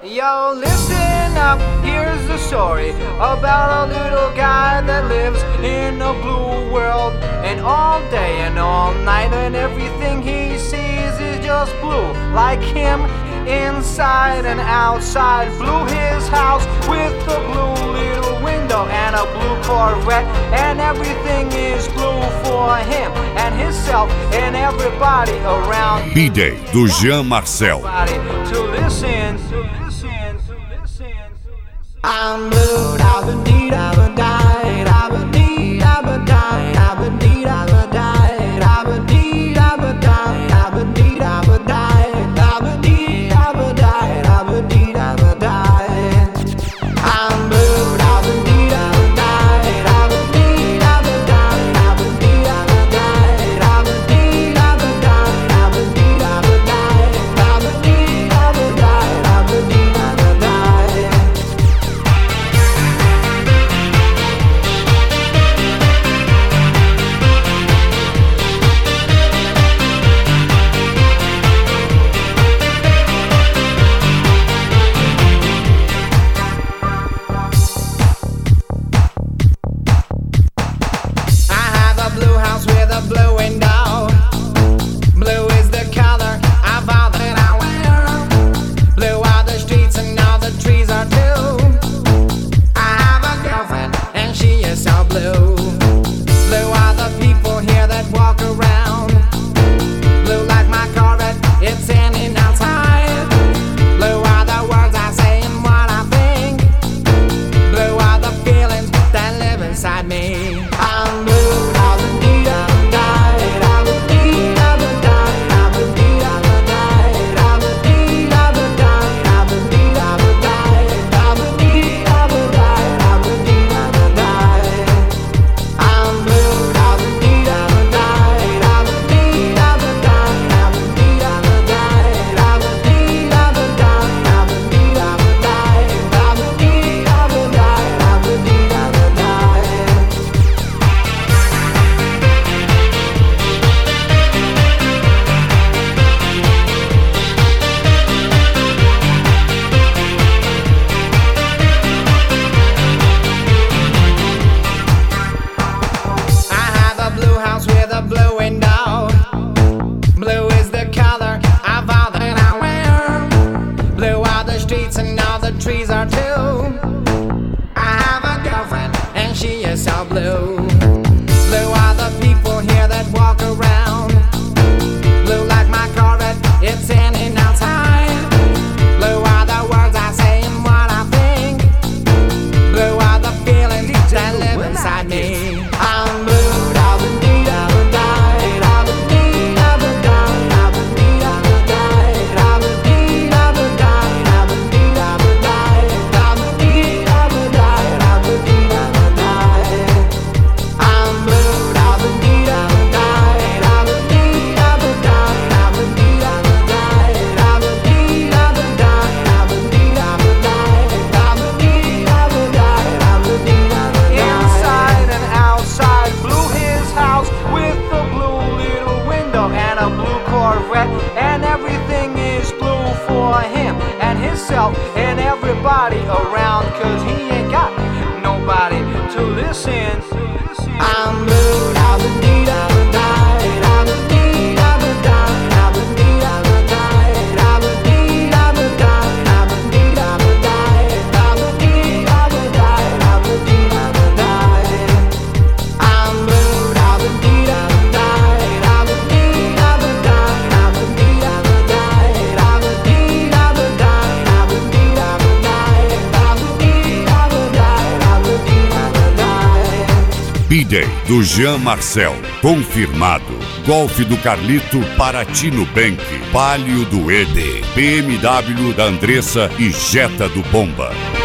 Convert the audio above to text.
Yo, listen up, here's the story about a little guy that lives in a blue world. And all day and all night and everything he sees is just blue. Like him, inside and outside. Blue his house with a blue little window and a blue Corvette. And everything is blue for him and himself and everybody around. B-Day do Jean Marcel. To listen. I'm blue, I've been deed, I've been died, I've been deed, I've been died, I've been deed, I've been died, I've been deed, I've been died, I've been deed, I've been died, I've been deed, I've been died, I've been deed, I've been died. I'm blue, I've been deed, I've been died, I've been deed, I've been died, I've been deed, I've been died, I've been deed, I've been died, I've been deed, I've been died, I've been deed, I've been died, I've been deed, I've been died. Blue window. Blue is the color of all that I wear. Blue are the streets and all the trees are too. I have a girlfriend and she is so blue. Blue are the people here that walk around. Blue like my Corvette, it's in and outside. Blue are the words I say and what I think. Blue are the feelings that live inside me. I'm blue, I'll be blue window. Blue is the color of all that I wear. Blue are the streets and all the trees are too. I have a girlfriend and she is so blue. Blue are the people here that walk around. Blue like my Corvette, it's in and outside. Blue are the words I say and what I think. Blue are the feelings that live inside me. I'm blue. And everything is blue for him and himself and everybody around, cause he ain't got nobody to listen. I'm blue, I've been deed, I've been died, I've been deed, I've been died, I've been deed, I've been died, I've been deed, I've been died, I've been deed, I've been died, I've been deed, I've been died, I've been deed, I've been died. I'm blue, I've been deed, I've been died, I've been deed, I've been died, I've been deed, I've been died, I've been deed, I've been died, I've been deed, I've been died, I've been deed, I've been died, I've been deed, I've been died. B-Day do Jean Marcel. Confirmado. Golf do Carlito para Tino Bank. Palio do Ede. BMW da Andressa e Jetta do Bomba.